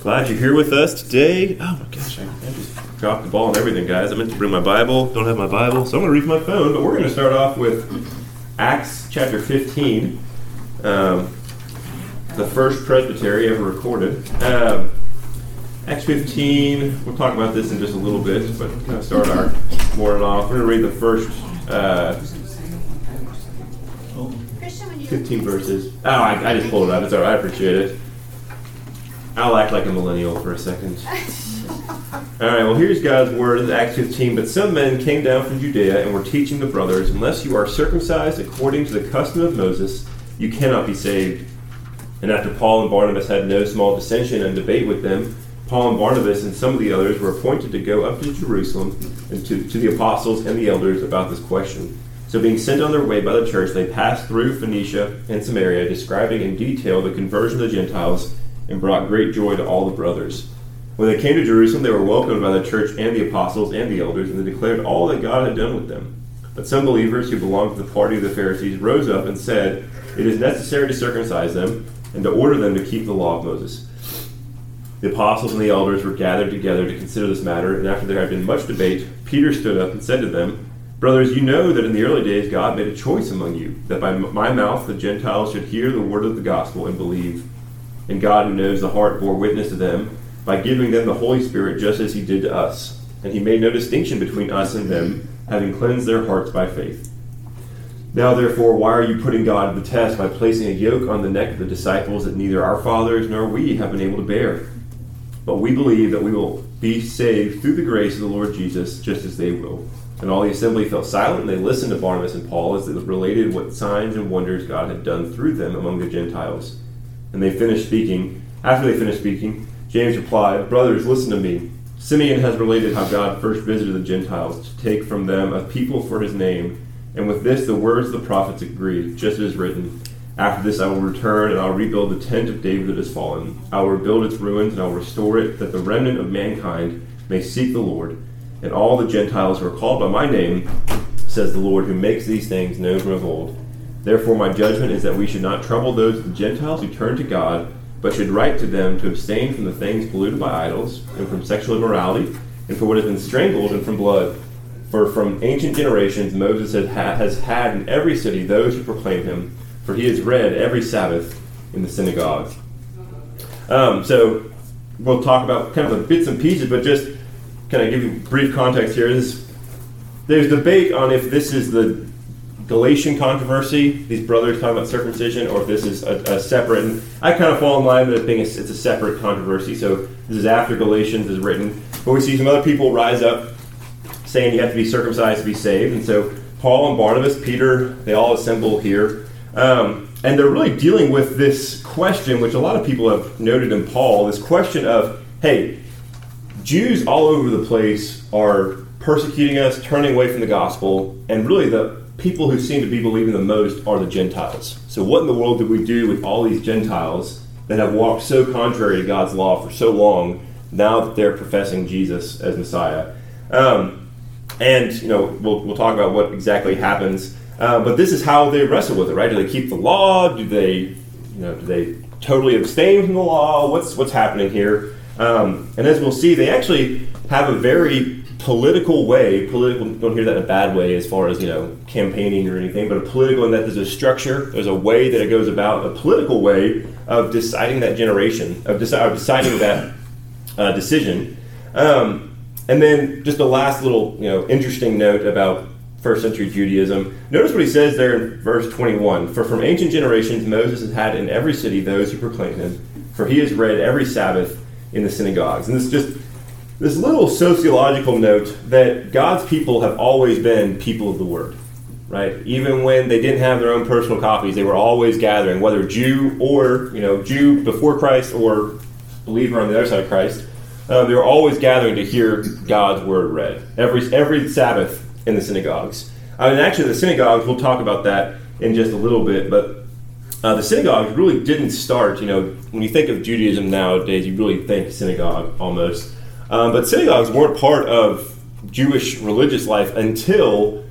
Glad you're here with us today. Oh my gosh, I just dropped the ball and everything, guys. I meant to bring my Bible. Don't have my Bible, so I'm going to read from my phone. But we're going to start off with Acts chapter 15, the first presbytery ever recorded. Acts 15, we'll talk about this in just a little bit, but kind of start our morning off. We're going to read the first 15 verses. Oh, I just pulled it up. It's all right. I appreciate it. I'll act like a millennial for a second. All right, well, here's God's word. This is Acts 15. But some men came down from Judea and were teaching the brothers, unless you are circumcised according to the custom of Moses, you cannot be saved. And after Paul and Barnabas had no small dissension and debate with them, Paul and Barnabas and some of the others were appointed to go up to Jerusalem and to the apostles and the elders about this question. So being sent on their way by the church, they passed through Phoenicia and Samaria, describing in detail the conversion of the Gentiles, and brought great joy to all the brothers. When they came to Jerusalem, they were welcomed by the church and the apostles and the elders, and they declared all that God had done with them. But some believers who belonged to the party of the Pharisees rose up and said, "It is necessary to circumcise them and to order them to keep the law of Moses." The apostles and the elders were gathered together to consider this matter, and after there had been much debate, Peter stood up and said to them, "Brothers, you know that in the early days God made a choice among you, that by my mouth the Gentiles should hear the word of the gospel and believe. And God, who knows the heart, bore witness to them by giving them the Holy Spirit just as he did to us. And he made no distinction between us and them, having cleansed their hearts by faith. Now therefore, why are you putting God to the test by placing a yoke on the neck of the disciples that neither our fathers nor we have been able to bear? But we believe that we will be saved through the grace of the Lord Jesus, just as they will." And all the assembly fell silent, and they listened to Barnabas and Paul as they related what signs and wonders God had done through them among the Gentiles. And they finished speaking. After they finished speaking, James replied, "Brothers, listen to me. Simeon has related how God first visited the Gentiles to take from them a people for his name. And with this the words of the prophets agree, just as written, 'After this I will return, and I will rebuild the tent of David that has fallen. I will rebuild its ruins, and I will restore it, that the remnant of mankind may seek the Lord. And all the Gentiles who are called by my name, says the Lord, who makes these things known from of old. Therefore my judgment is that we should not trouble those of the Gentiles who turn to God, but should write to them to abstain from the things polluted by idols, and from sexual immorality, and for what has been strangled, and from blood. For from ancient generations Moses has had in every city those who proclaim him, for he is read every Sabbath in the synagogue." So we'll talk about kind of the bits and pieces, but just kind of give you brief context here. There's debate on if this is the Galatian controversy, these brothers talking about circumcision, or if this is a separate, and I kind of fall in line with it being it's a separate controversy, so this is after Galatians is written. But we see some other people rise up saying you have to be circumcised to be saved, and so Paul and Barnabas, Peter, they all assemble here, and they're really dealing with this question, which a lot of people have noted in Paul, this question of, hey, Jews all over the place are persecuting us, turning away from the gospel, and really the people who seem to be believing the most are the Gentiles. So what in the world do we do with all these Gentiles that have walked so contrary to God's law for so long, now that they're professing Jesus as Messiah? And we'll talk about what exactly happens. But this is how they wrestle with it, right? Do they keep the law? Do they totally abstain from the law? What's happening here? And as we'll see, they actually have a very political way. Political, don't hear that in a bad way as far as, campaigning or anything, but a political in that there's a structure, there's a way that it goes about, a political way of deciding that generation, of deciding that decision. And then just the last little, interesting note about first century Judaism. Notice what he says there in verse 21. "For from ancient generations Moses has had in every city those who proclaim him, for he is read every Sabbath in the synagogues." And this little sociological note that God's people have always been people of the word, right? Even when they didn't have their own personal copies, they were always gathering, whether Jew or, Jew before Christ or believer on the other side of Christ. They were always gathering to hear God's word read every Sabbath in the synagogues. And actually the synagogues, we'll talk about that in just a little bit, but the synagogues really didn't start, when you think of Judaism nowadays, you really think synagogue almost. But synagogues weren't part of Jewish religious life until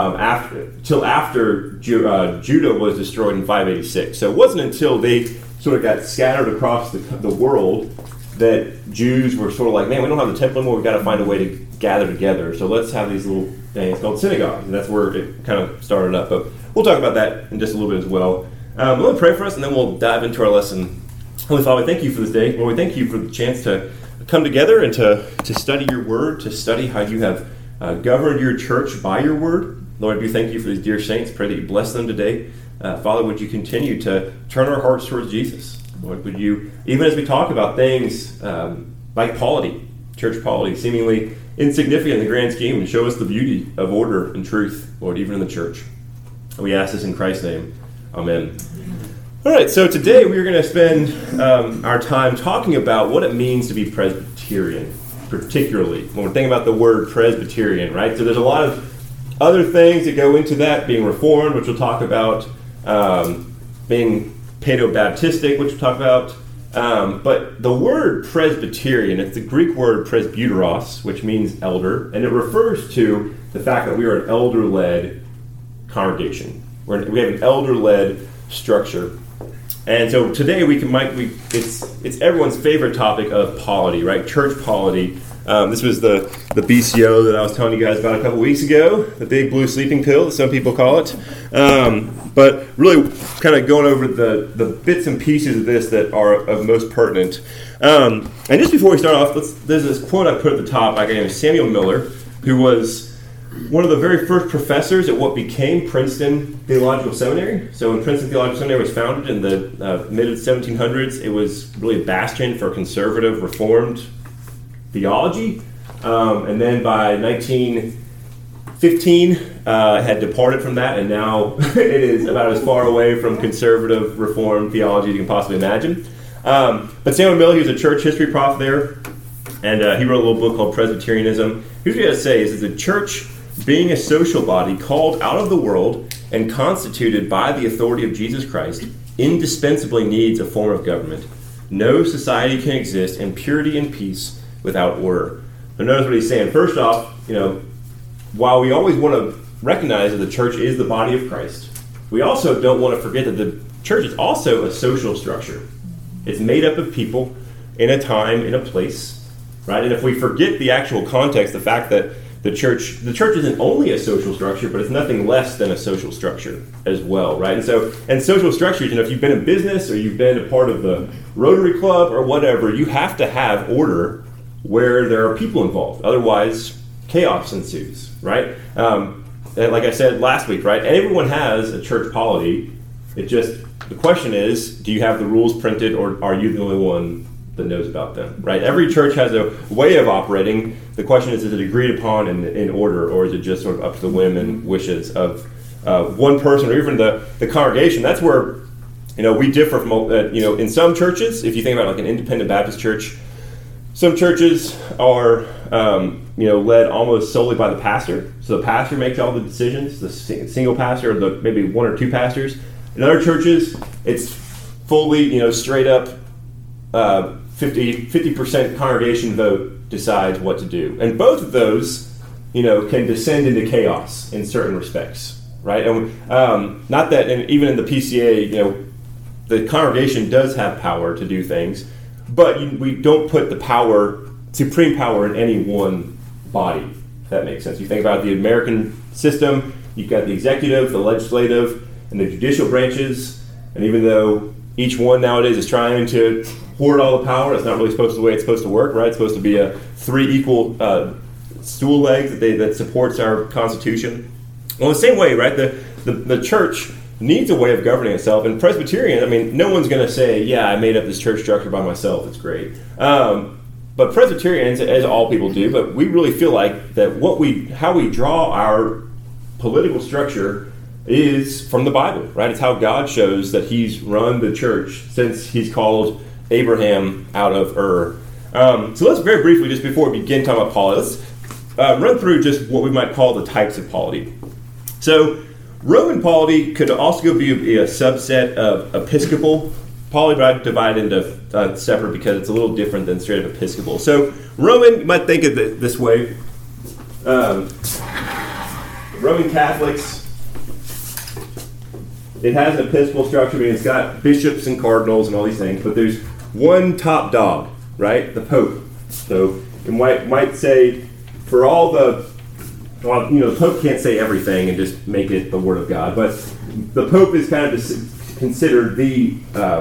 after Judah was destroyed in 586. So it wasn't until they sort of got scattered across the world that Jews were sort of like, man, we don't have the temple anymore, we've got to find a way to gather together. So let's have these little things called synagogues, and that's where it kind of started up. But we'll talk about that in just a little bit as well. Let me pray for us, and then we'll dive into our lesson. Holy Father, we thank you for this day. Lord, we thank you for the chance to come together and to study your word, to study how you have governed your church by your word. Lord, I do thank you for these dear saints. Pray that you bless them today. Father, would you continue to turn our hearts towards Jesus? Lord, would you, even as we talk about things like polity, church polity, seemingly insignificant in the grand scheme, and show us the beauty of order and truth, Lord, even in the church. And we ask this in Christ's name. Amen. All right, so today we're going to spend our time talking about what it means to be Presbyterian, particularly when we're thinking about the word Presbyterian, right? So there's a lot of other things that go into that, being Reformed, which we'll talk about, being Paedo-Baptistic, which we'll talk about. But the word Presbyterian, it's the Greek word presbyteros, which means elder, and it refers to the fact that we are an elder-led congregation. We have an elder-led structure. And so today it's everyone's favorite topic of polity, right? Church polity. This was the BCO that I was telling you guys about a couple weeks ago, the big blue sleeping pill that some people call it. But really kind of going over the bits and pieces of this that are of most pertinent. And just before we start off, there's this quote I put at the top by a guy named Samuel Miller, who was one of the very first professors at what became Princeton Theological Seminary. So when Princeton Theological Seminary was founded in the mid-1700s, it was really a bastion for conservative, reformed theology. And then by 1915, had departed from that, and now it is about as far away from conservative, reformed theology as you can possibly imagine. But Samuel Miller, he was a church history prof there, and he wrote a little book called Presbyterianism. Here's what he has to say, is that the church, being a social body called out of the world and constituted by the authority of Jesus Christ, indispensably needs a form of government. No society can exist in purity and peace without order. So notice what he's saying. First off, while we always want to recognize that the church is the body of Christ, we also don't want to forget that the church is also a social structure. It's made up of people in a time, in a place, right? And if we forget the actual context, the fact that the church isn't only a social structure, but it's nothing less than a social structure as well, right? And social structures, if you've been in business or you've been a part of the Rotary Club or whatever, you have to have order where there are people involved. Otherwise, chaos ensues, right? Like I said last week, right? Everyone has a church polity. The question is, do you have the rules printed, or are you the only one that knows about them, right? Every church has a way of operating. The question is it agreed upon in order, or is it just sort of up to the whim and wishes of one person or even the congregation? That's where we differ from in some churches. If you think about like an independent Baptist church, some churches are led almost solely by the pastor. So the pastor makes all the decisions, the single pastor, or maybe one or two pastors. In other churches, it's fully straight up 50% congregation vote decides what to do. And both of those, can descend into chaos in certain respects, right? And not that, and even in the PCA, the congregation does have power to do things, but we don't put the supreme power in any one body, if that makes sense. You think about the American system, you've got the executive, the legislative, and the judicial branches, and even though each one nowadays is trying to hoard all the power, it's not really the way it's supposed to work, right? It's supposed to be a 3 equal stool legs that supports our Constitution. Well, the same way, right? The church needs a way of governing itself. And Presbyterian, no one's going to say, yeah, I made up this church structure by myself. It's great. But Presbyterians, as all people do, but we really feel like that how we draw our political structure is from the Bible, right? It's how God shows that He's run the church since He's called Abraham out of Ur. So let's very briefly, just before we begin talking about polity, let's run through just what we might call the types of polity. So Roman polity could also be a subset of Episcopal polity, but I'd divide into separate because it's a little different than straight up Episcopal. So Roman, you might think of it this way. Roman Catholics, it has an Episcopal structure, meaning it's got bishops and cardinals and all these things, but there's one top dog, right? The Pope. So you might say, for all the, well, the Pope can't say everything and just make it the Word of God, but the Pope is kind of considered the,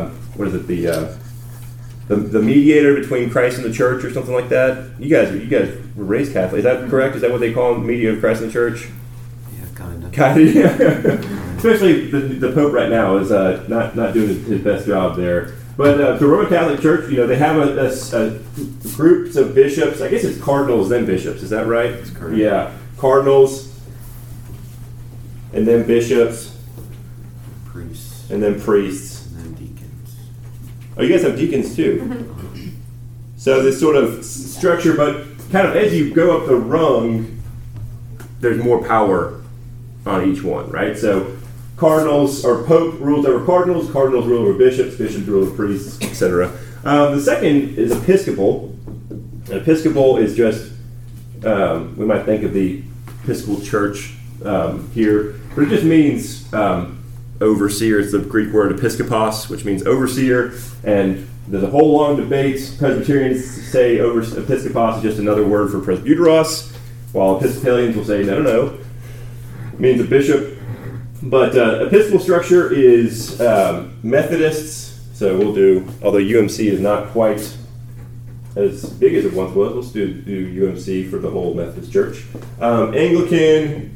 the mediator between Christ and the church, or something like that. You guys were raised Catholic. Is that correct? Is that what they call him, mediator of Christ and the church? Yeah, kind of. Yeah. Especially the Pope right now is not doing his best job there. But the Roman Catholic Church, they have a groups of bishops. I guess it's cardinals then bishops. Is that right? That's correct. Yeah, cardinals, and then bishops, Priests, and then priests. and then deacons. Oh, you guys have deacons too. So this sort of structure, but kind of as you go up the rung, there's more power on each one, right? So cardinals, or Pope rules over cardinals, cardinals rule over bishops, bishops rule over priests, etc. The second is Episcopal. Episcopal is just, we might think of the Episcopal Church here, but it just means overseer. It's the Greek word episkopos, which means overseer, and there's a whole long debate. Presbyterians say episkopos is just another word for presbyteros, while Episcopalians will say no, it means a bishop. But Episcopal structure is Methodists, so we'll do, although UMC is not quite as big as it once was, let's do UMC for the whole Methodist Church. Anglican,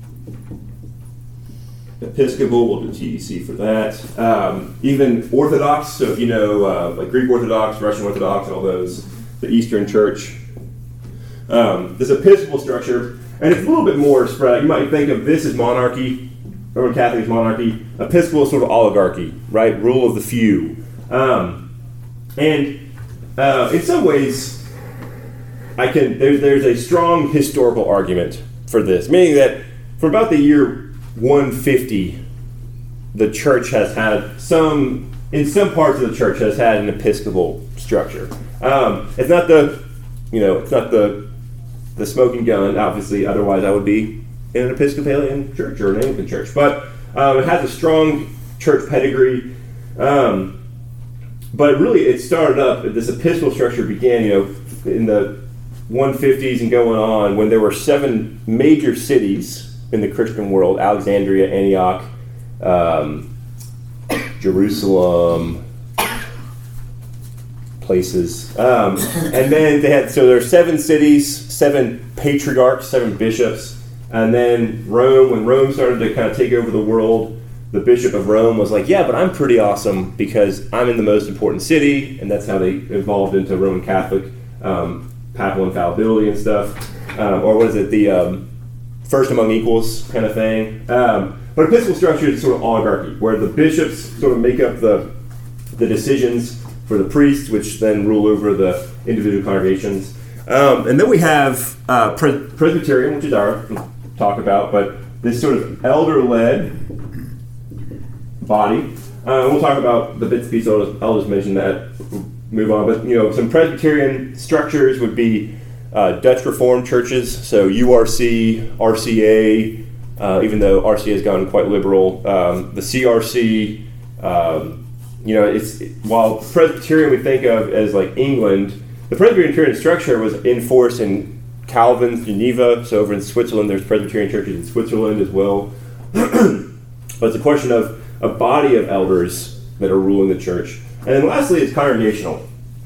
Episcopal, we'll do TEC for that. Even Orthodox, so if you know like Greek Orthodox, Russian Orthodox, all those, the Eastern Church. This Episcopal structure, and it's a little bit more spread. You might think of this as monarchy, Roman Catholic is monarchy. Episcopal is sort of oligarchy, right? Rule of the few. In some ways, there's a strong historical argument for this, meaning that from about the year 150, the church has had in some parts of the church has had an Episcopal structure. It's not the smoking gun, obviously. Otherwise, I would be in an Episcopalian church or an Anglican church. But it has a strong church pedigree. But really, it started up. This Episcopal structure began, in the 150s and going on, when there were 7 major cities in the Christian world: Alexandria, Antioch, Jerusalem, places. And then there are 7 cities, 7 patriarchs, 7 bishops, and then Rome. When Rome started to kind of take over the world, the Bishop of Rome was like, yeah, but I'm pretty awesome because I'm in the most important city, and that's how they evolved into Roman Catholic, papal infallibility and stuff. Or what is it, the first among equals kind of thing. But Episcopal structure is sort of oligarchy, where the bishops sort of make up the decisions for the priests, which then rule over the individual congregations. And then we have Presbyterian, which is we'll talk about, but this sort of elder-led body. We'll talk about the bits and pieces. I'll just mention that. Move on. But some Presbyterian structures would be Dutch Reformed churches, so URC, RCA, even though RCA has gone quite liberal. The CRC. While Presbyterian we think of as like England, the Presbyterian structure was enforced in Calvin's Geneva. So over in Switzerland, there's Presbyterian churches in Switzerland as well. But it's a question of a body of elders that are ruling the church. And then lastly, it's congregational.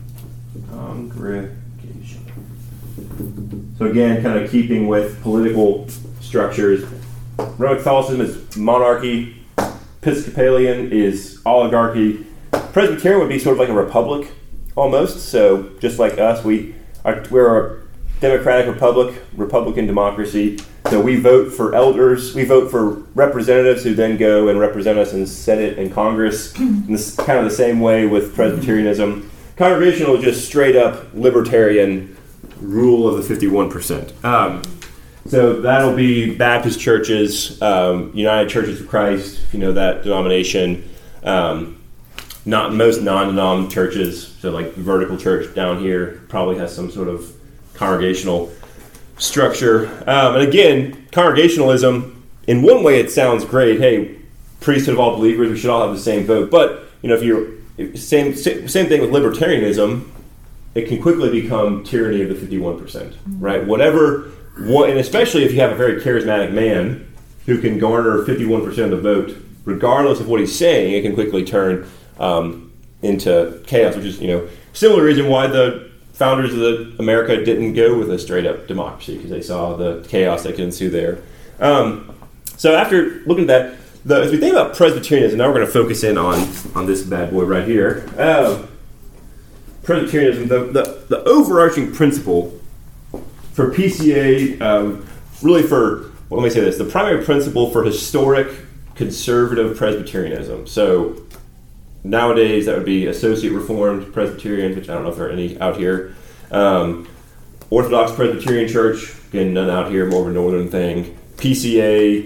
So again, kind of keeping with political structures. Roman Catholicism is monarchy. Episcopalian is oligarchy. Presbyterian would be sort of like a republic, almost. So just like us, we're a democratic republic, Republican democracy. So we vote for elders, we vote for representatives who then go and represent us in Senate and Congress. And this is kind of the same way with Presbyterianism. Congregational is just straight up libertarian rule of the 51%. So that'll be Baptist churches, United Churches of Christ, if you know that denomination. Not most non-denom churches, so like the Vertical Church down here probably has some sort of congregational structure. And again, congregationalism, in one way it sounds great. Hey, priesthood of all believers, we should all have the same vote. But if you're same thing with libertarianism, it can quickly become tyranny of the 51%, right? And especially if you have a very charismatic man who can garner 51% of the vote, regardless of what he's saying, it can quickly turn into chaos, which is, similar reason why the founders of America didn't go with a straight-up democracy, because they saw the chaos that could ensue there. So after looking at that, as we think about Presbyterianism, now we're going to focus in on this bad boy right here. Presbyterianism, the overarching principle for PCA, really let me say this, the primary principle for historic conservative Presbyterianism. So nowadays that would be Associate Reformed Presbyterians, which I don't know if there are any out here. Orthodox Presbyterian Church, again, none out here, more of a northern thing. PCA,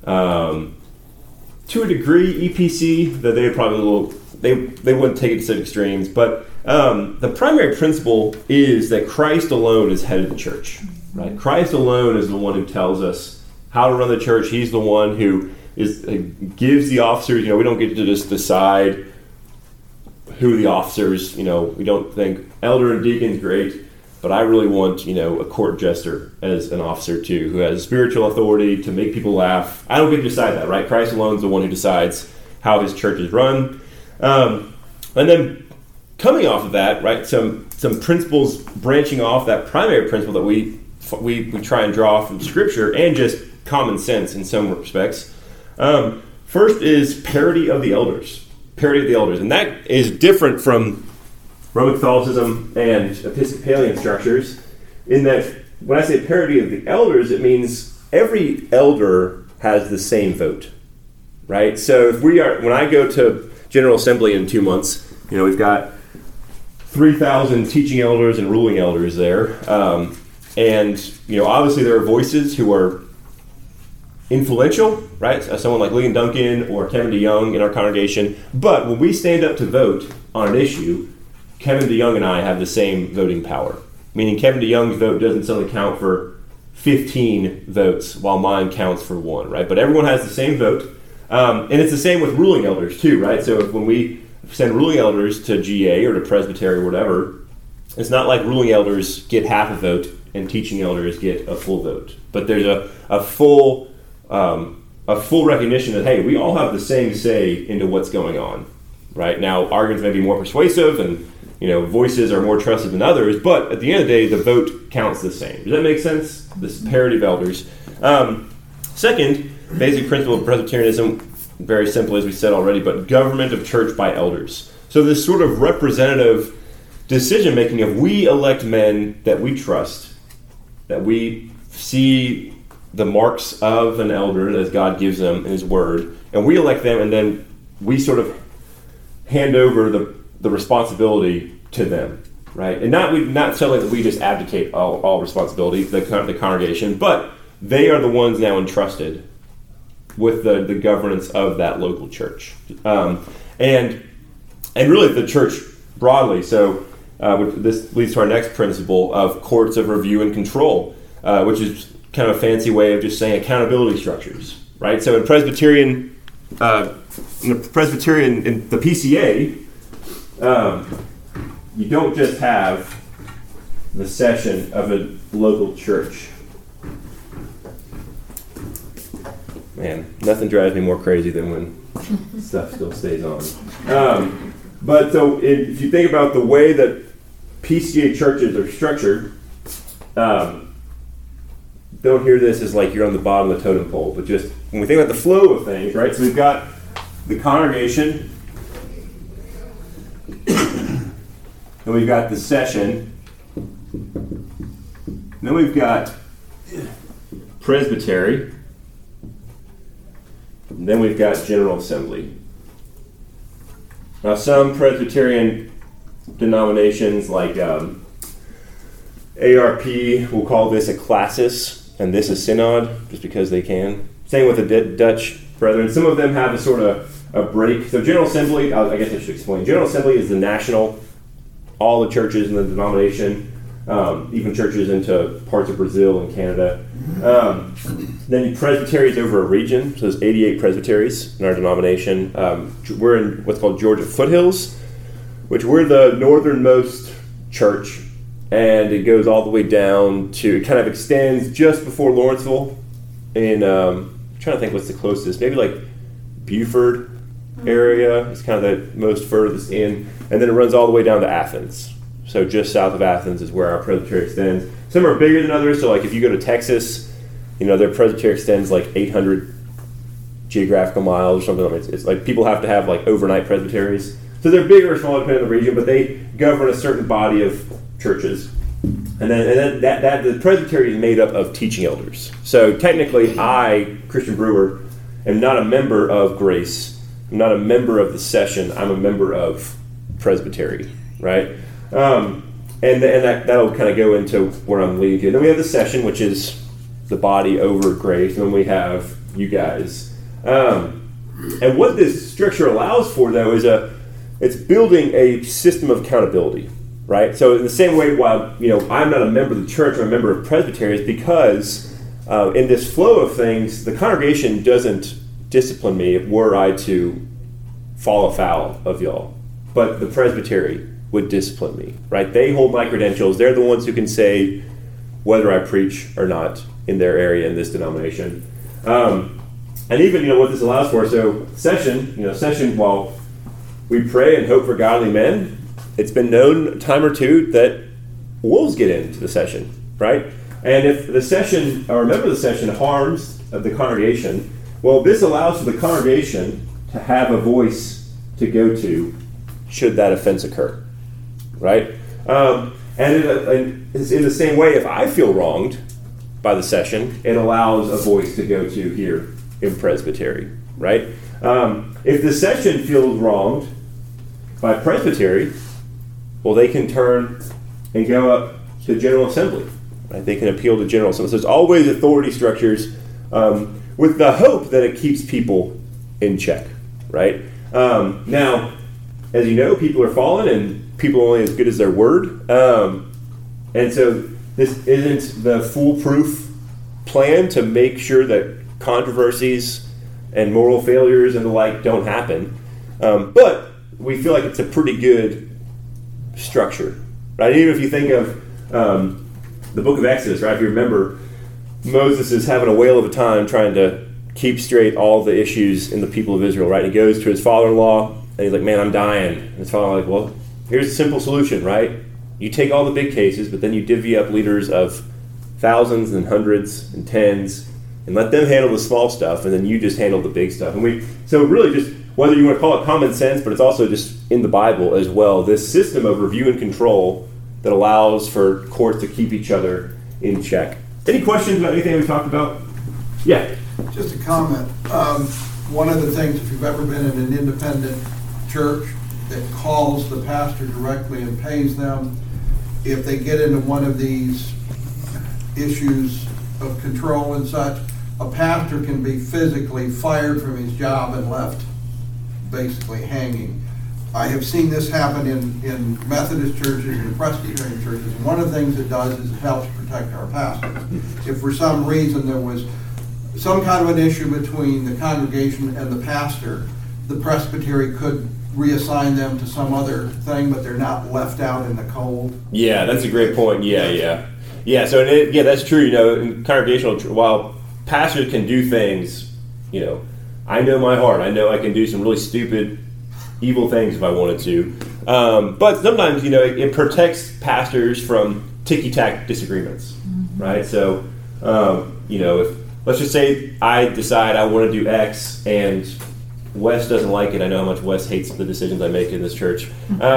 to a degree, EPC, that they would probably they wouldn't take it to such extremes, but the primary principle is that Christ alone is head of the church, right? Christ alone is the one who tells us how to run the church. He's the one who gives the officers, we don't get to just decide who the officers, we don't think elder and deacon's great, but I really want, a court jester as an officer too, who has spiritual authority to make people laugh. I don't get to decide that, right? Christ alone is the one who decides how his church is run. And then coming off of that, right, some principles branching off that primary principle that we try and draw from Scripture and just common sense in some respects. First is parity of the elders. Parity of the elders. And that is different from Roman Catholicism and Episcopalian structures in that when I say parity of the elders, it means every elder has the same vote, right? So when I go to General Assembly in 2 months, we've got 3,000 teaching elders and ruling elders there. And obviously there are voices who are influential, right? Someone like Ligon Duncan or Kevin DeYoung in our congregation. But when we stand up to vote on an issue, Kevin DeYoung and I have the same voting power. Meaning Kevin DeYoung's vote doesn't suddenly count for 15 votes while mine counts for 1, right? But everyone has the same vote. And it's the same with ruling elders too, right? So when we send ruling elders to GA or to Presbytery or whatever, it's not like ruling elders get half a vote and teaching elders get a full vote. But there's a full recognition that, hey, we all have the same say into what's going on, right? Now, arguments may be more persuasive and, voices are more trusted than others, but at the end of the day, the vote counts the same. Does that make sense? This parity of elders. Second, basic principle of Presbyterianism, very simple, as we said already, but government of church by elders. So this sort of representative decision-making of we elect men that we trust, that we see the marks of an elder as God gives them in His Word, and we elect them, and then we sort of hand over the responsibility to them, right? And not something that we just abdicate all responsibility, the congregation, but they are the ones now entrusted with the governance of that local church, and really the church broadly. So this leads to our next principle of courts of review and control, which is kind of a fancy way of just saying accountability structures, right? So in Presbyterian, in the PCA, you don't just have the session of a local church. Man, nothing drives me more crazy than when stuff still stays on. But so if you think about the way that PCA churches are structured, don't hear this as like you're on the bottom of the totem pole, but just when we think about the flow of things, right? So we've got the congregation, and we've got the session, and then we've got presbytery, and then we've got General Assembly. Now, some Presbyterian denominations like ARP will call this a classis, and this a synod, just because they can. Same with the Dutch brethren. Some of them have a sort of a break. So General Assembly, I guess I should explain. General Assembly is the national, all the churches in the denomination, even churches into parts of Brazil and Canada. Then presbytery is over a region, so there's 88 presbyteries in our denomination. We're in what's called Georgia Foothills, which we're the northernmost church and it goes all the way down to, it kind of extends just before Lawrenceville. And I'm trying to think what's the closest, maybe like Buford area is kind of the most furthest in, and then it runs all the way down to Athens. So just south of Athens is where our presbytery extends. Some are bigger than others, so like if you go to Texas, their presbytery extends like 800 geographical miles or something. It's like people have to have like overnight presbyteries. So they're bigger or smaller depending on the region, but they govern a certain body of churches. And then that the presbytery is made up of teaching elders. So technically I, Christian Brewer, am not a member of Grace. I'm not a member of the session. I'm a member of presbytery, right? And that'll kind of go into where I'm leading to. And then we have the session, which is the body over Grace, and then we have you guys. And what this structure allows for, though, is it's building a system of accountability, right? So in the same way, while I'm not a member of the church, I'm a member of presbytery, is because in this flow of things, the congregation doesn't discipline me were I to fall afoul of y'all, but the presbytery would discipline me, right? They hold my credentials. They're the ones who can say whether I preach or not in their area in this denomination. And even, what this allows for, so session, while we pray and hope for godly men, it's been known a time or two that wolves get into the session, right? And if the session, or a member of the session, harms the congregation, well, this allows for the congregation to have a voice to go to should that offense occur, right? And it's in the same way, if I feel wronged by the session, it allows a voice to go to here in presbytery, right? If the session feels wronged by presbytery, well, they can turn and go up to General Assembly, right? They can appeal to General Assembly. So there's always authority structures with the hope that it keeps people in check, right? Now, as you know, people are fallen and people are only as good as their word. And so this isn't the foolproof plan to make sure that controversies and moral failures and the like don't happen. But we feel like it's a pretty good structure, right? Even if you think of the book of Exodus, right? If you remember, Moses is having a whale of a time trying to keep straight all the issues in the people of Israel, right? And he goes to his father-in-law, and he's like, man, I'm dying. And his father-in-law like, well, here's a simple solution, right? You take all the big cases, but then you divvy up leaders of thousands and hundreds and tens, and let them handle the small stuff, and then you just handle the big stuff. And so really just, whether you want to call it common sense, but it's also just in the Bible as well, this system of review and control that allows for courts to keep each other in check. Any questions about anything we talked about? Yeah. Just a comment. One of the things, if you've ever been in an independent church that calls the pastor directly and pays them, if they get into one of these issues of control and such, a pastor can be physically fired from his job and left basically hanging. I have seen this happen in Methodist churches and Presbyterian churches, and one of the things it does is it helps protect our pastors. If for some reason there was some kind of an issue between the congregation and the pastor, the presbytery could reassign them to some other thing, but they're not left out in the cold. Yeah, that's a great point. Yeah. So that's true. In congregational, while pastors can do things, I know my heart. I know I can do some really stupid, evil things if I wanted to. But sometimes, it protects pastors from ticky-tack disagreements, right? So, if let's just say I decide I want to do X and Wes doesn't like it. I know how much Wes hates the decisions I make in this church.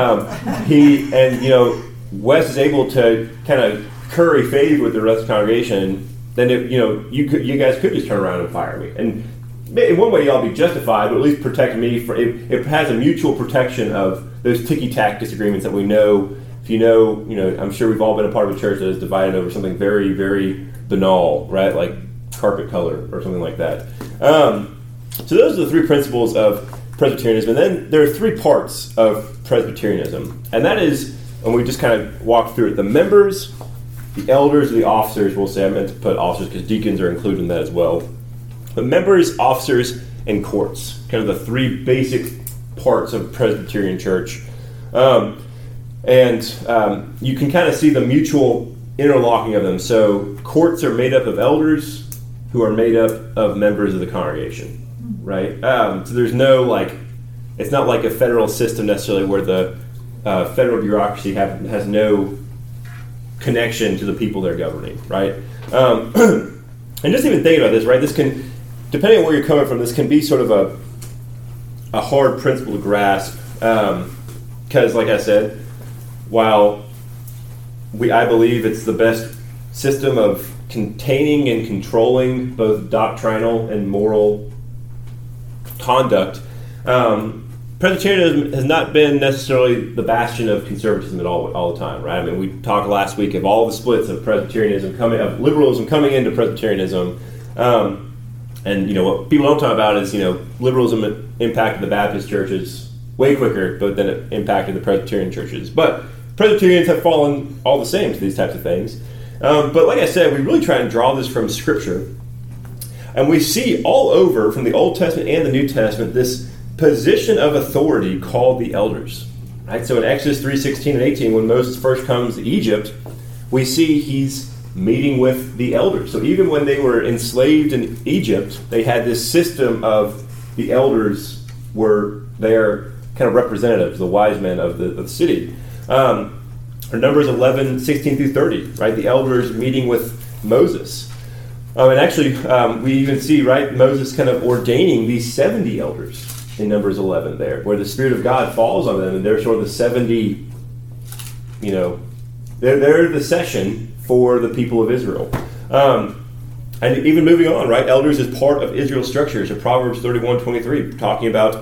Wes is able to kind of curry favor with the rest of the congregation. Then you guys could just turn around and fire me. And in one way, y'all be justified, but at least protect me. It has a mutual protection of those ticky-tack disagreements that we know. If I'm sure we've all been a part of a church that is divided over something very, very banal, right? Like carpet color or something like that. So those are the three principles of Presbyterianism. And then there are three parts of Presbyterianism. And that is, and we just kind of walked through it, the members, the elders, the officers. We'll say I meant to put officers because deacons are included in that as well. The members, officers, and courts. Kind of the three basic parts of Presbyterian church. And you can kind of see the mutual interlocking of them. So courts are made up of elders who are made up of members of the congregation, right? So there's no, like, it's not like a federal system necessarily where the federal bureaucracy has no connection to the people they're governing, right? And just even thinking about this, right? This can, depending on where you're coming from, this can be sort of a hard principle to grasp. Because, like I said, while I believe it's the best system of containing and controlling both doctrinal and moral conduct, Presbyterianism has not been necessarily the bastion of conservatism at all the time, right? I mean, we talked last week of all the splits of Presbyterianism of liberalism coming into Presbyterianism, and what people don't talk about is liberalism impacted the Baptist churches way quicker, but then it impacted the Presbyterian churches. But Presbyterians have fallen all the same to these types of things. But like I said, we really try and draw this from Scripture, and we see all over from the Old Testament and the New Testament this position of authority called the elders. Right? So in Exodus 3:16 and 18, when Moses first comes to Egypt, we see he's meeting with the elders. So even when they were enslaved in Egypt, they had this system of the elders were their kind of representatives, the wise men of the city. Numbers 11:16 through 30, right? The elders meeting with Moses. And actually, we even see, right, Moses kind of ordaining these 70 elders in Numbers 11 there, where the Spirit of God falls on them, and they're sort of the 70, they're the session for the people of Israel. And even moving on, right, elders is part of Israel's structure. So Proverbs 31:23, talking about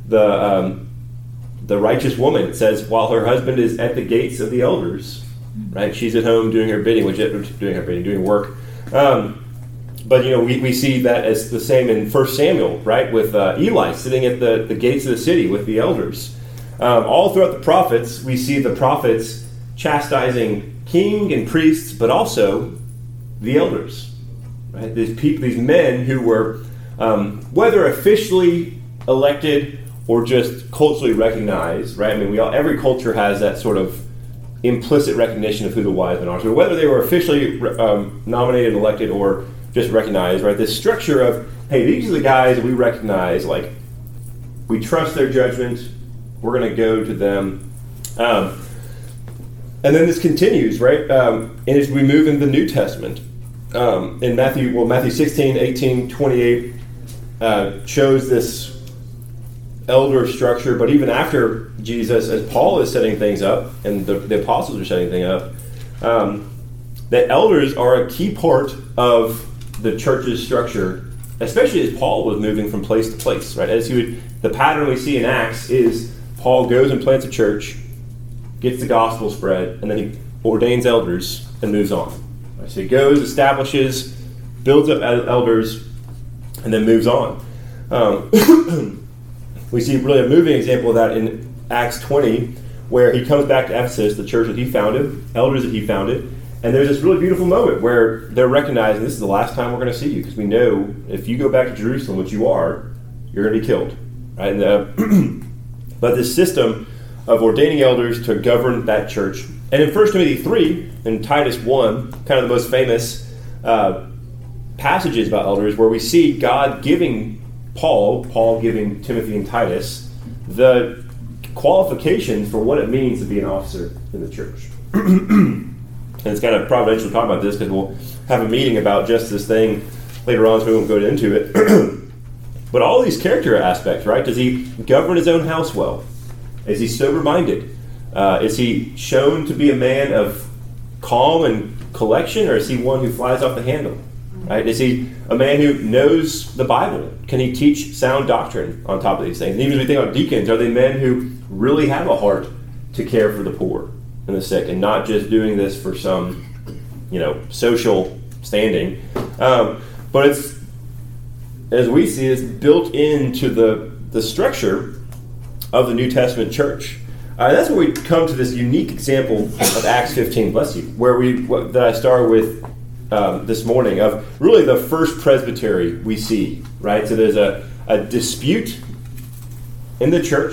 the righteous woman. It says, while her husband is at the gates of the elders, right, she's at home doing her bidding, doing work. But we see that as the same in 1 Samuel, right, with Eli sitting at the gates of the city with the elders. All throughout the prophets, we see the prophets chastising king and priests, but also the elders, right? These people, these men who were, whether officially elected or just culturally recognized, right? I mean, every culture has that sort of implicit recognition of who the wise men are. So whether they were officially nominated, elected, or just recognized, right? This structure of, hey, these are the guys we recognize, like, we trust their judgment, we're going to go to them. And then this continues, right? And as we move into the New Testament, in Matthew 16, 18, 28 shows this elder structure, but even after Jesus, as Paul is setting things up, and the apostles are setting things up, that elders are a key part of the church's structure, especially as Paul was moving from place to place, right? The pattern we see in Acts is Paul goes and plants a church, gets the gospel spread, and then he ordains elders and moves on. Right? So he goes, establishes, builds up elders, and then moves on. We see really a moving example of that in Acts 20, where he comes back to Ephesus, the church that he founded, elders that he founded, and there's this really beautiful moment where they're recognizing this is the last time we're going to see you, because we know if you go back to Jerusalem, which you are, you're going to be killed. Right? But this system of ordaining elders to govern that church. And in 1 Timothy 3 and Titus 1, kind of the most famous passages about elders, where we see God giving Paul giving Timothy and Titus the qualifications for what it means to be an officer in the church. And it's kind of providential to talk about this because we'll have a meeting about just this thing later on, so we won't go into it. But all these character aspects, right? Does he govern his own house well? Is he sober-minded? Is he shown to be a man of calm and collection, or is he one who flies off the handle? Right? Is he a man who knows the Bible? Can he teach sound doctrine on top of these things? And even as we think about deacons, are they men who really have a heart to care for the poor and the sick, and not just doing this for some, social standing? But it's, as we see, it's built into the structure of the New Testament church. That's where we come to this unique example of Acts 15, bless you, that I started with this morning, of really the first presbytery we see, right? So there's a dispute in the church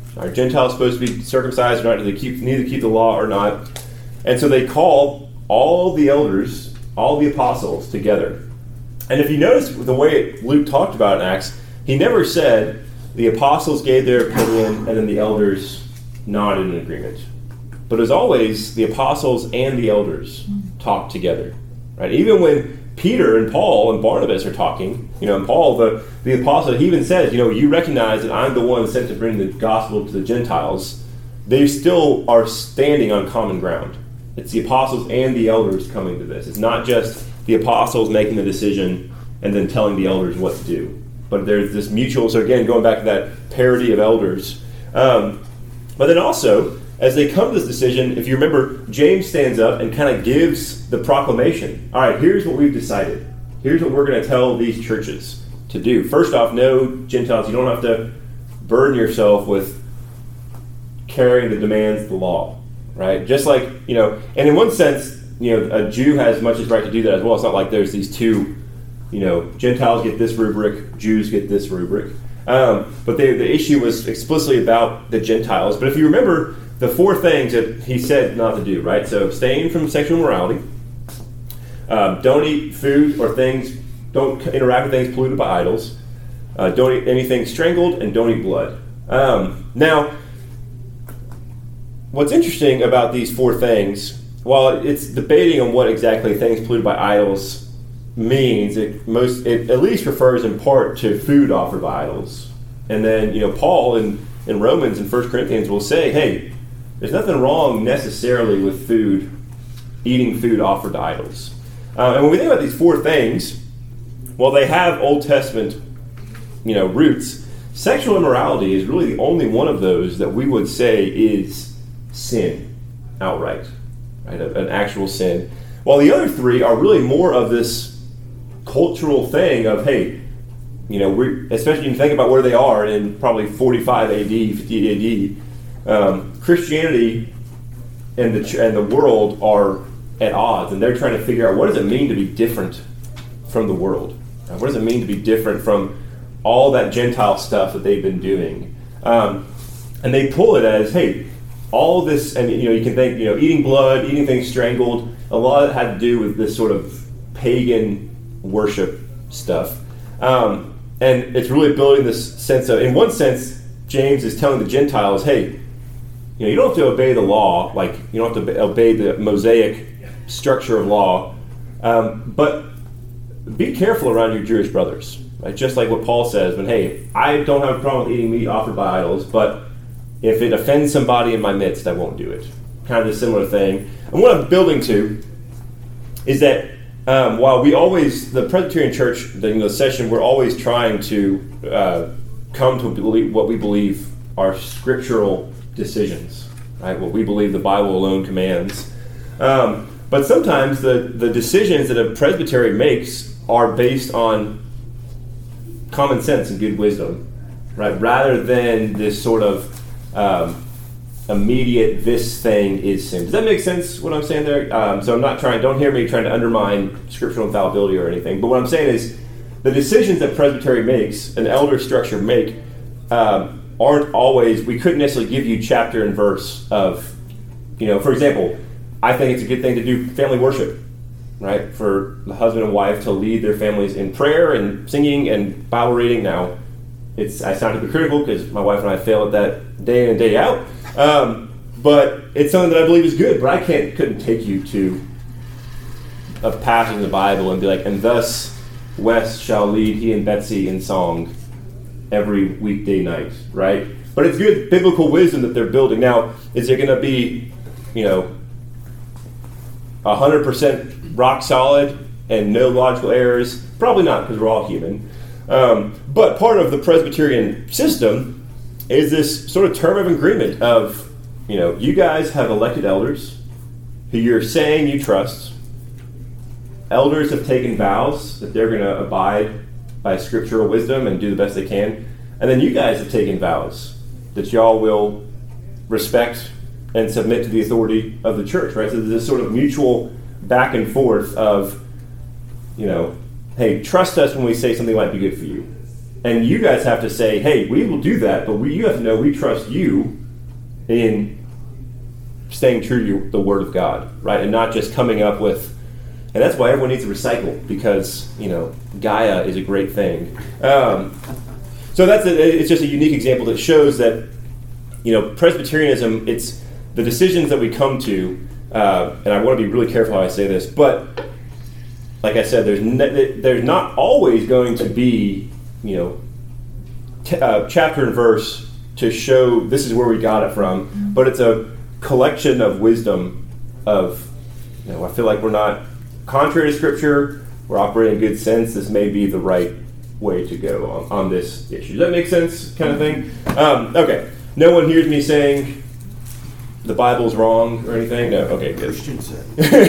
Are Gentiles supposed to be circumcised or not? Do they need to keep the law or not? And so they call all the elders, all the apostles together. And if you notice the way Luke talked about it in Acts, he never said the apostles gave their opinion and then the elders nodded in agreement. But it was always the apostles and the elders talked together. Right? Even when Peter and Paul and Barnabas are talking, and Paul, the apostle, he even says, you recognize that I'm the one sent to bring the gospel to the Gentiles. They still are standing on common ground. It's the apostles and the elders coming to this. It's not just the apostles making the decision and then telling the elders what to do. But there's this mutual, so again, going back to that parity of elders. But then also, as they come to this decision, if you remember, James stands up and kind of gives the proclamation. All right, here's what we've decided. Here's what we're going to tell these churches to do. First off, no, Gentiles, you don't have to burden yourself with carrying the demands of the law, right? Just like, and in one sense, a Jew has as much as right to do that as well. It's not like there's these two, Gentiles get this rubric, Jews get this rubric. But the issue was explicitly about the Gentiles. But if you remember the four things that he said not to do, right? So abstain from sexual immorality, don't eat food or things, don't interact with things polluted by idols, don't eat anything strangled, and don't eat blood. Now, what's interesting about these four things, while it's debating on what exactly things polluted by idols means, it at least refers in part to food offered by idols. And then, Paul in Romans and 1 Corinthians will say, hey, there's nothing wrong necessarily with eating food offered to idols. And when we think about these four things, while they have Old Testament, roots, sexual immorality is really the only one of those that we would say is sin outright, right? An actual sin. While the other three are really more of this cultural thing of, hey, especially when you think about where they are in probably 45 AD, 50 AD, Christianity and the world are at odds, and they're trying to figure out what does it mean to be different from the world? What does it mean to be different from all that Gentile stuff that they've been doing? And they pull it as, hey, all this, and you can think, eating blood, eating things strangled, a lot of it had to do with this sort of pagan worship stuff. And it's really building this sense of, in one sense, James is telling the Gentiles, hey, you don't have to obey the law, like you don't have to obey the Mosaic structure of law, but be careful around your Jewish brothers, right? Just like what Paul says, when, hey, I don't have a problem with eating meat offered by idols, but if it offends somebody in my midst, I won't do it. Kind of a similar thing. And what I'm building to is that while the Presbyterian Church, the session, we're always trying to come to believe what we believe are scriptural decisions, right? What we believe the Bible alone commands. But sometimes the decisions that a presbytery makes are based on common sense and good wisdom, right? Rather than this sort of immediate, this thing is sin. Does that make sense, what I'm saying there? So I'm not don't hear me trying to undermine scriptural infallibility or anything, but what I'm saying is the decisions that presbytery makes, an elder structure make, aren't always, we couldn't necessarily give you chapter and verse of, for example, I think it's a good thing to do family worship, right? For the husband and wife to lead their families in prayer and singing and Bible reading. Now, I sound hypocritical because my wife and I fail at that day in and day out. But it's something that I believe is good. But I couldn't take you to a passage in the Bible and be like, and thus Wes shall lead he and Betsy in song every weekday night, right? But it's good biblical wisdom that they're building. Now, is it going to be, 100% rock solid and no logical errors? Probably not, because we're all human. But part of the Presbyterian system is this sort of term of agreement of, you guys have elected elders who you're saying you trust. Elders have taken vows that they're going to abide by scriptural wisdom and do the best they can. And then you guys have taken vows that y'all will respect and submit to the authority of the church, right? So there's this sort of mutual back and forth of, hey, trust us when we say something might be good for you. And you guys have to say, hey, we will do that, but you have to know we trust you in staying true to the Word of God, right? And not just coming up with, and that's why everyone needs to recycle, because, Gaia is a great thing. So it's just a unique example that shows that, Presbyterianism, it's the decisions that we come to, and I want to be really careful how I say this, but like I said, there's not always going to be, chapter and verse to show this is where we got it from, but it's a collection of wisdom of, I feel like we're not contrary to Scripture, we're operating in good sense, this may be the right way to go on this issue. Does that make sense, kind of thing? Okay. No one hears me saying the Bible's wrong or anything? No? Okay, good. Christian said.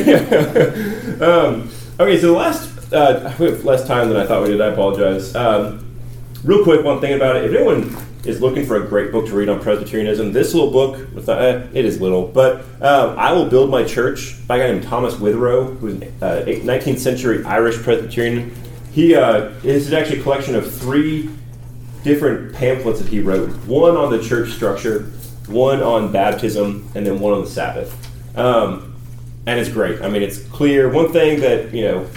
Okay, so we have less time than I thought we did. I apologize. Real quick, one thing about it. If anyone is looking for a great book to read on Presbyterianism, this little book, it is little, but I Will Build My Church by a guy named Thomas Witherow, who's an 19th century Irish Presbyterian. This is actually a collection of 3 different pamphlets that he wrote. One on the church structure, one on baptism, and then one on the Sabbath. And it's great. I mean, it's clear. One thing that,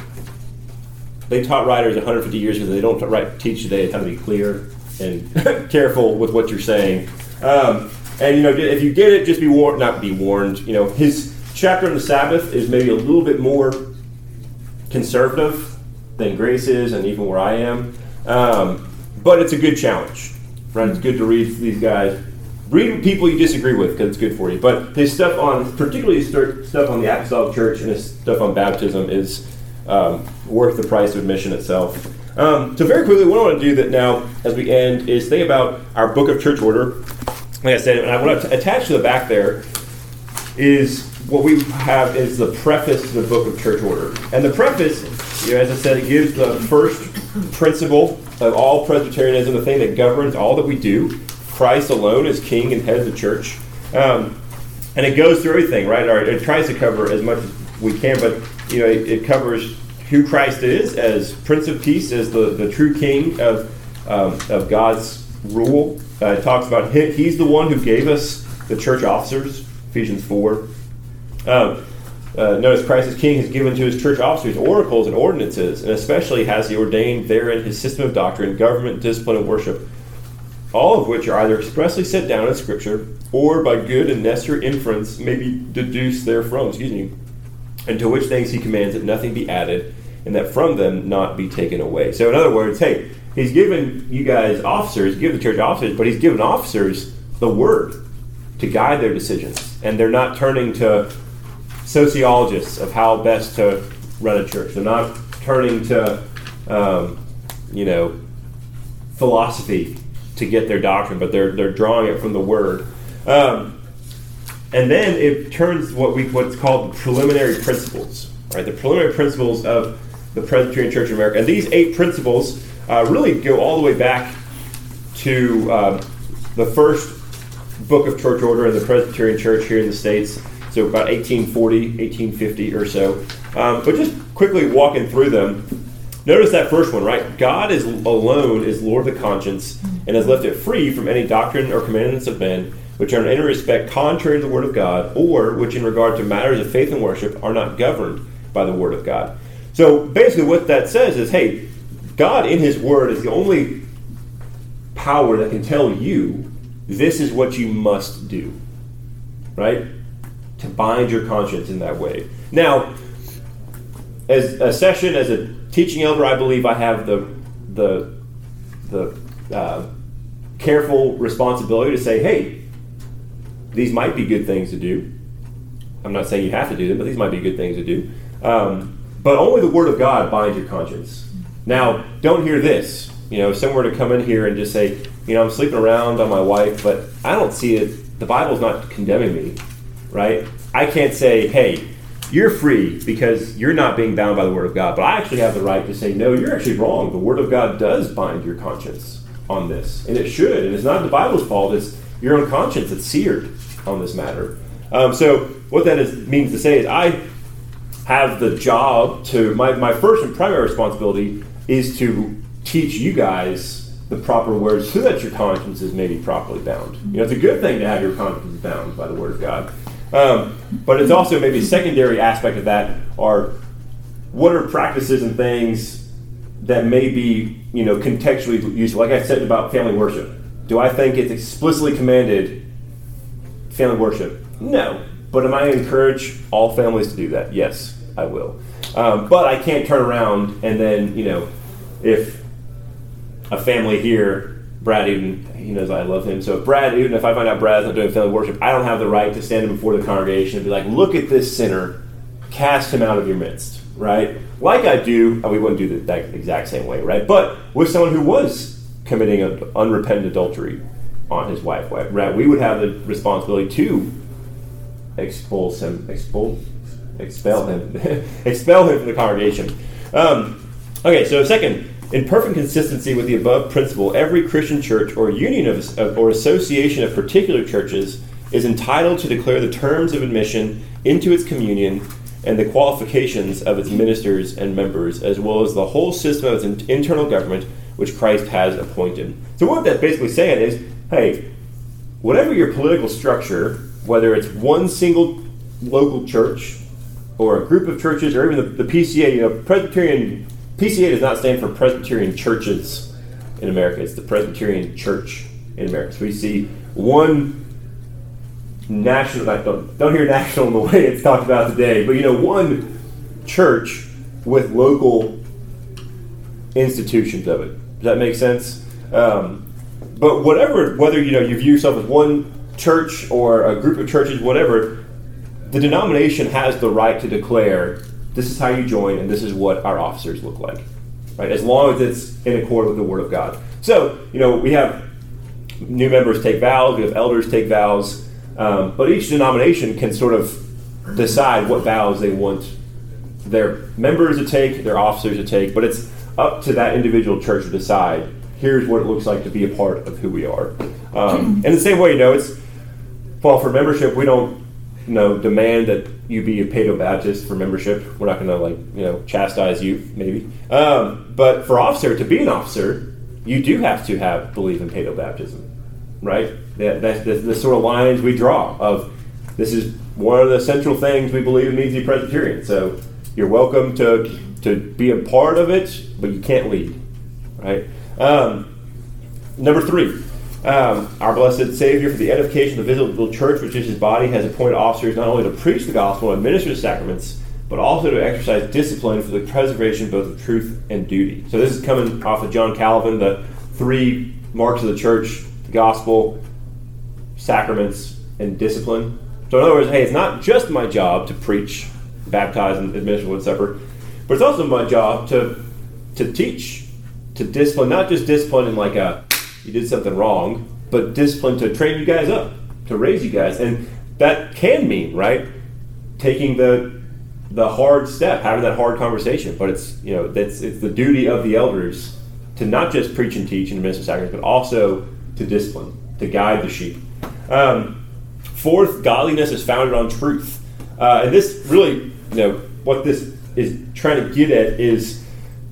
they taught writers 150 years ago, they don't teach today how to be clear and careful with what you're saying. And, if you get it, just not be warned. His chapter on the Sabbath is maybe a little bit more conservative than Grace is, and even where I am. But it's a good challenge, right? It's good to read these guys. Read people you disagree with, because it's good for you. But his stuff particularly stuff on the Apostolic Church and his stuff on baptism is worth the price of admission itself. So very quickly, what I want to do that now, as we end, is think about our book of church order. Like I said, and I want to attach to the back there is what we have is the preface to the book of church order. And the preface, as I said, it gives the first principle of all Presbyterianism, the thing that governs all that we do. Christ alone is king and head of the church. And it goes through everything, right? Or it tries to cover as much as we can, but it covers who Christ is as Prince of Peace, as the true king of God's rule. It talks about him. He's the one who gave us the church officers, Ephesians 4. Notice Christ as king has given to his church officers oracles and ordinances, and especially has he ordained therein his system of doctrine, government, discipline, and worship, all of which are either expressly set down in Scripture or by good and necessary inference may be deduced therefrom, and to which things he commands that nothing be added, and that from them not be taken away. So in other words, hey, he's given you guys officers, given the church officers, but he's given officers the word to guide their decisions. And they're not turning to sociologists of how best to run a church. They're not turning to, philosophy to get their doctrine, but they're drawing it from the Word. And then it turns what's called the preliminary principles, right? The preliminary principles of the Presbyterian Church in America. And these 8 principles really go all the way back to the first book of church order in the Presbyterian Church here in the States, so about 1840, 1850 or so. But just quickly walking through them, notice that first one, right? God alone is Lord of the conscience and has left it free from any doctrine or commandments of men, which are in any respect contrary to the Word of God, or which in regard to matters of faith and worship are not governed by the Word of God. So basically what that says is, hey, God in His Word is the only power that can tell you this is what you must do, right? To bind your conscience in that way. Now, as a session, as a teaching elder, I believe I have the careful responsibility to say, hey, these might be good things to do. I'm not saying you have to do them, but these might be good things to do. But only the Word of God binds your conscience. Now, don't hear this. If someone were to come in here and just say, I'm sleeping around on my wife, but I don't see it. The Bible's not condemning me, right? I can't say, hey, you're free because you're not being bound by the Word of God. But I actually have the right to say, no, you're actually wrong. The Word of God does bind your conscience on this. And it should. And it's not the Bible's fault. It's your own conscience that's seared on this matter. So what that means to say is I have the job to, my first and primary responsibility is to teach you guys the proper words so that your consciences may be properly bound. It's a good thing to have your consciences bound by the Word of God. But it's also maybe a secondary aspect of that are what are practices and things that may be, contextually useful. Like I said about family worship. Do I think it's explicitly commanded family worship? No. But am I going to encourage all families to do that? Yes, I will. But I can't turn around and then, if a family here, Brad Uden, he knows I love him. So if I find out Brad's not doing family worship, I don't have the right to stand before the congregation and be like, look at this sinner, cast him out of your midst, right? Like I do, and we wouldn't do that exact same way, right? But with someone who was committing an unrepentant adultery on his wife, right? We would have the responsibility to expel him from the congregation. Okay, so second, in perfect consistency with the above principle, every Christian church or union or association of particular churches is entitled to declare the terms of admission into its communion and the qualifications of its ministers and members, as well as the whole system of its internal government which Christ has appointed. So what that's basically saying is, hey, whatever your political structure, whether it's one single local church or a group of churches or even the PCA, Presbyterian, PCA does not stand for Presbyterian churches in America. It's the Presbyterian Church in America. So we see one national, don't hear national in the way it's talked about today, but one church with local institutions of it. Does that make sense? But whether you view yourself as one church or a group of churches, whatever, the denomination has the right to declare this is how you join and this is what our officers look like, right? As long as it's in accord with the Word of God. So, we have new members take vows, we have elders take vows, but each denomination can sort of decide what vows they want their members to take, their officers to take, but it's up to that individual church to decide, here's what it looks like to be a part of who we are. In the same way, for membership, we don't demand that you be a Paedo Baptist for membership. We're not going to chastise you, maybe. But for to be an officer, you do have to believe in Paedo baptism, right? That's the sort of lines we draw of this is one of the central things we believe it means to be Presbyterian. So you're welcome to be a part of it, but you can't lead, right? Number 3. Our blessed Savior, for the edification of the visible church, which is his body, has appointed officers not only to preach the gospel and administer the sacraments, but also to exercise discipline for the preservation both of truth and duty. So this is coming off of John Calvin, the 3 marks of the church: the gospel, sacraments, and discipline. So in other words, hey, it's not just my job to preach, baptize, and administer the Lord's Supper, but it's also my job to teach, to discipline, not just discipline in you did something wrong, but discipline to train you guys up, to raise you guys. And that can mean, right, taking the hard step, having that hard conversation. But it's the duty of the elders to not just preach and teach and administer sacraments, but also to discipline, to guide the sheep. 4th, godliness is founded on truth. And this really, what this is trying to get at is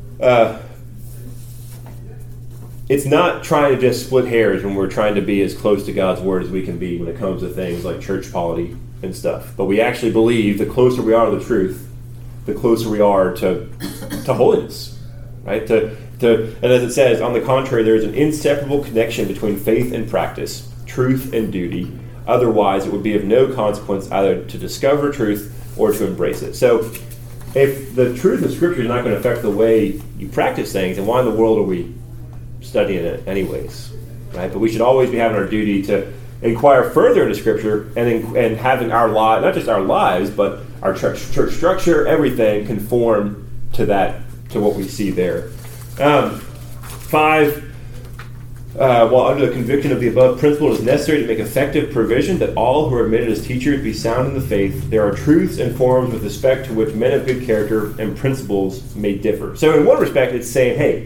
it's not trying to just split hairs when we're trying to be as close to God's Word as we can be when it comes to things like church polity and stuff. But we actually believe the closer we are to the truth, the closer we are to holiness, right? And as it says, on the contrary, there is an inseparable connection between faith and practice, truth and duty. Otherwise, it would be of no consequence either to discover truth or to embrace it. So if the truth of Scripture is not going to affect the way you practice things, then why in the world are we studying it anyways, right? But we should always be having our duty to inquire further into Scripture and having our lives, not just our lives, but our church structure, everything conform to what we see there. 5, while under the conviction of the above principle, it is necessary to make effective provision that all who are admitted as teachers be sound in the faith. There are truths and forms with respect to which men of good character and principles may differ. So in one respect, it's saying, hey,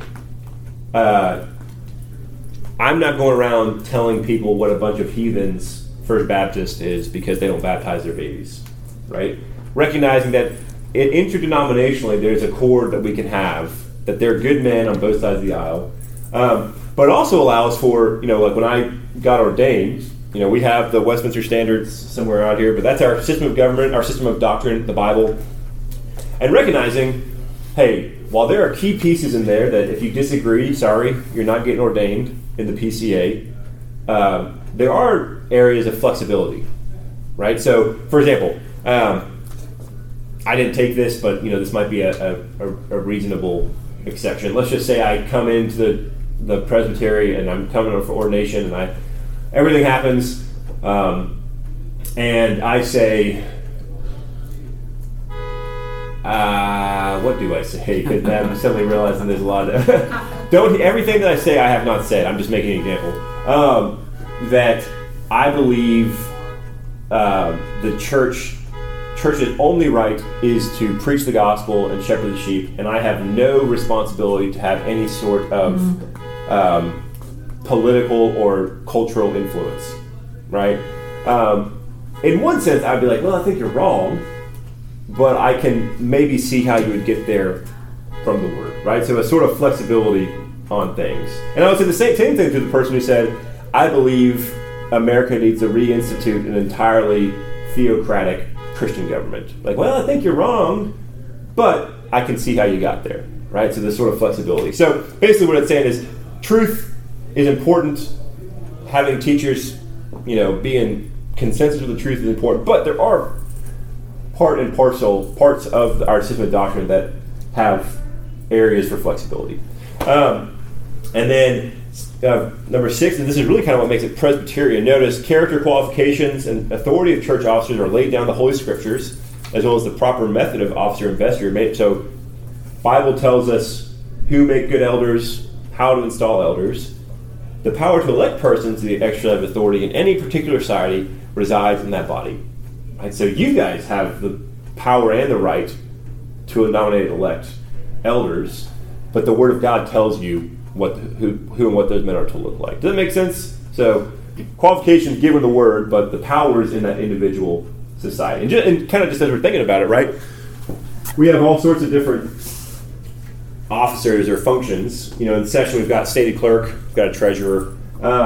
I'm not going around telling people what a bunch of heathens First Baptist is because they don't baptize their babies, right? Recognizing that interdenominationally there's a chord that we can have, that they're good men on both sides of the aisle, But it also allows for, like when I got ordained, we have the Westminster Standards somewhere out here, but that's our system of government, our system of doctrine, the Bible. And recognizing, hey, while there are key pieces in there that if you disagree, sorry, you're not getting ordained in the PCA, there are areas of flexibility, right? So, for example, I didn't take this, but this might be a reasonable exception. Let's just say I come into the presbytery and I'm coming for ordination, and everything happens, and I say, what do I say? Because I'm suddenly realizing there's a lot of everything that I say I have not said. I'm just making an example. That I believe the church's only right is to preach the gospel and shepherd the sheep, and I have no responsibility to have any sort of political or cultural influence, right? In one sense, I'd be like, well, I think you're wrong, but I can maybe see how you would get there from the Word, right? So a sort of flexibility on things. And I would say the same thing to the person who said, I believe America needs to reinstitute an entirely theocratic Christian government. Like, well, I think you're wrong, but I can see how you got there, right? So there's sort of flexibility. So basically what it's saying is truth is important. Having teachers, be in consensus with the truth is important, but there are part and parcel parts of our system of doctrine that have areas for flexibility. And then number 6, and this is really kind of what makes it Presbyterian. Notice character, qualifications, and authority of church officers are laid down in the Holy Scriptures, as well as the proper method of officer investure. So Bible tells us who make good elders, how to install elders. The power to elect persons to the exercise of authority in any particular society resides in that body. Right? So you guys have the power and the right to nominate and elect elders, but the Word of God tells you who and what those men are to look like. Does that make sense? So qualifications given the Word, but the power is in that individual society. And kind of just as we're thinking about it, right? We have all sorts of different officers or functions. In the session we've got stated clerk, we've got a treasurer,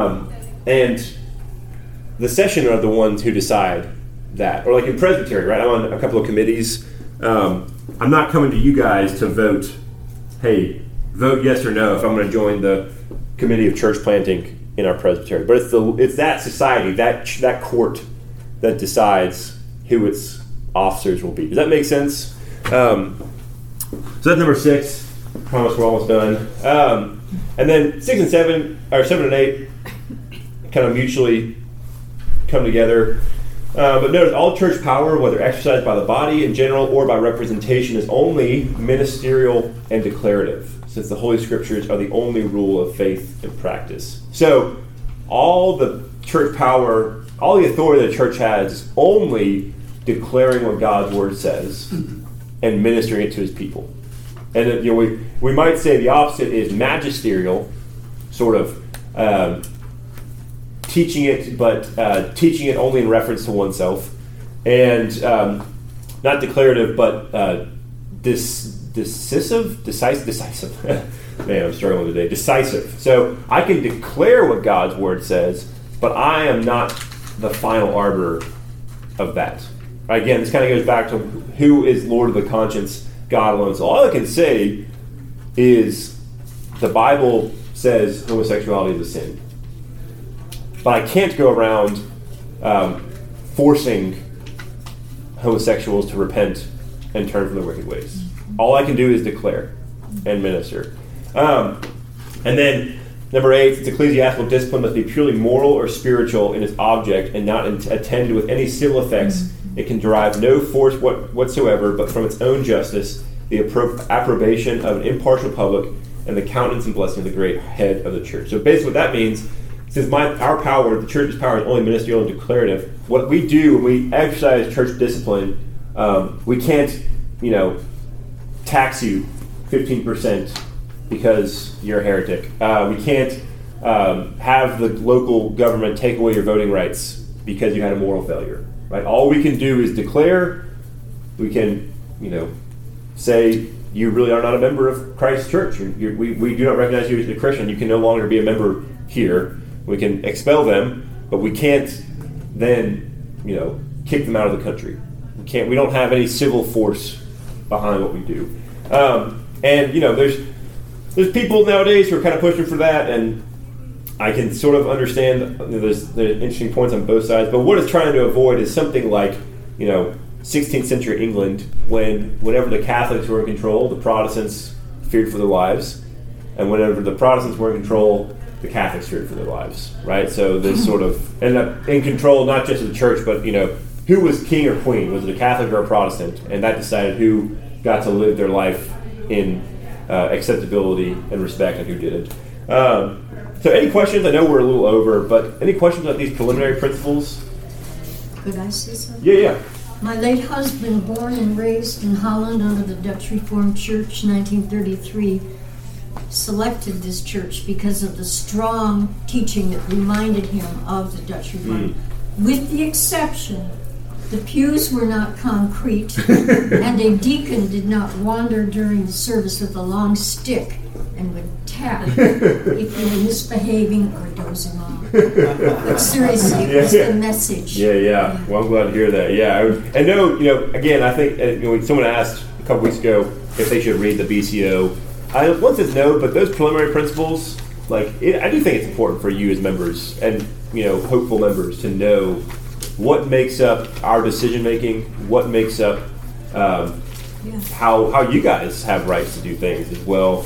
and the session are the ones who decide that. Or like in Presbytery, right? I'm on a couple of committees. I'm not coming to you guys to vote, hey, vote yes or no if I'm going to join the committee of church planting in our presbytery. But it's that society, that court that decides who its officers will be. Does that make sense? So that's number 6. Promise we're almost done. And then 6 and 7, or 7 and 8, kind of mutually come together. But notice, all church power, whether exercised by the body in general or by representation, is only ministerial and declarative, since the Holy Scriptures are the only rule of faith and practice. So all the church power, all the authority the church has, is only declaring what God's Word says and ministering it to His people. And we might say the opposite is magisterial, sort of teaching it, but teaching it only in reference to oneself, and not declarative, but decisive. Man, I'm struggling today. Decisive. So I can declare what God's Word says, but I am not the final arbiter of that. Again, this kind of goes back to who is Lord of the conscience. God alone. So all I can say is the Bible says homosexuality is a sin. But I can't go around forcing homosexuals to repent and turn from their wicked ways. All I can do is declare and minister. And then number 8, it's ecclesiastical discipline must be purely moral or spiritual in its object and not attended with any civil effects. It can derive no force whatsoever, but from its own justice, the approbation of an impartial public, and the countenance and blessing of the great head of the church. So basically what that means, since our power, the church's power, is only ministerial and declarative, what we do when we exercise church discipline, we can't, tax you 15% because you're a heretic. We can't have the local government take away your voting rights because you had a moral failure. Right? All we can do is declare. We can, say you really are not a member of Christ's church. We do not recognize you as a Christian. You can no longer be a member here. We can expel them, but we can't then, kick them out of the country. We don't have any civil force behind what we do. There's people nowadays who are kind of pushing for that, and I can sort of understand there's interesting points on both sides, but what it's trying to avoid is something like, 16th century England, whenever the Catholics were in control, the Protestants feared for their lives, and whenever the Protestants were in control, the Catholics feared for their lives, right? So this sort of ended up in control not just of the church, but who was king or queen? Was it a Catholic or a Protestant? And that decided who got to live their life in acceptability and respect, and who didn't. So any questions? I know we're a little over, but any questions about these preliminary principles? Could I say something? Yeah. My late husband, born and raised in Holland under the Dutch Reformed Church, 1933, selected this church because of the strong teaching that reminded him of the Dutch Reformed. With the exception, the pews were not concrete, and a deacon did not wander during the service with a long stick and would tap if you were misbehaving or dozing off. But seriously, it was the message. Yeah. Well, I'm glad to hear that. Yeah, I know. Again, I think when someone asked a couple weeks ago if they should read the BCO, once it's known, but those preliminary principles, I do think it's important for you as members and hopeful members to know what makes up our decision making, what makes up how you guys have rights to do things as well.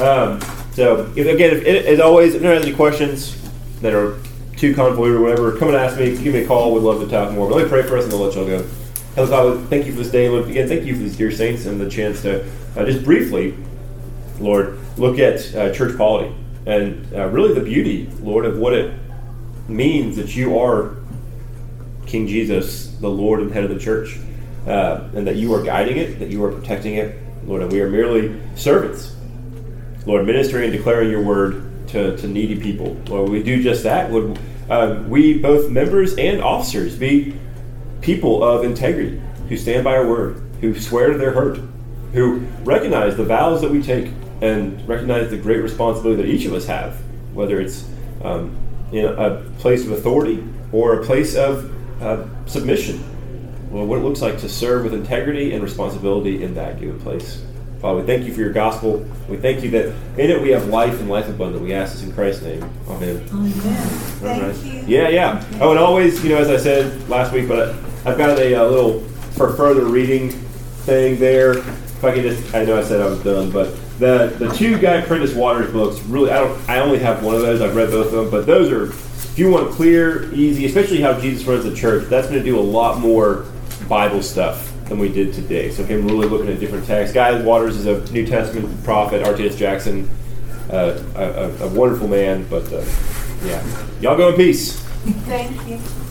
As always, if anyone has any questions that are too convoluted or whatever, come and ask me. Give me a call. We'd love to talk more. But let me pray for us and then we'll let y'all go. Heavenly Father, thank you for this day. Lord, again, thank you for these dear saints and the chance to just briefly, Lord, look at church polity and really the beauty, Lord, of what it means that you are King Jesus, the Lord and head of the church, and that you are guiding it, that you are protecting it, Lord, and we are merely servants, Lord, ministering and declaring your word to needy people. Lord, we do just that. Would we, both members and officers, be people of integrity, who stand by our word, who swear to their hurt, who recognize the vows that we take and recognize the great responsibility that each of us have, whether it's in a place of authority or a place of submission. Well, what it looks like to serve with integrity and responsibility in that given place. Father, we thank you for your gospel. We thank you that in it we have life and life abundant. We ask this in Christ's name. Amen. Amen. Thank you. Yeah. Oh, and always, as I said last week, but I've got a little for further reading thing there. If I could just, I know I said I was done, but the two Guy Prentice Waters books, really, I only have one of those. I've read both of them, but those are, if you want clear, easy, especially how Jesus runs the church, that's going to do a lot more Bible stuff than we did today. So him really looking at different texts. Guy Waters is a New Testament prophet. R.T.S. Jackson, a wonderful man. But y'all go in peace. Thank you.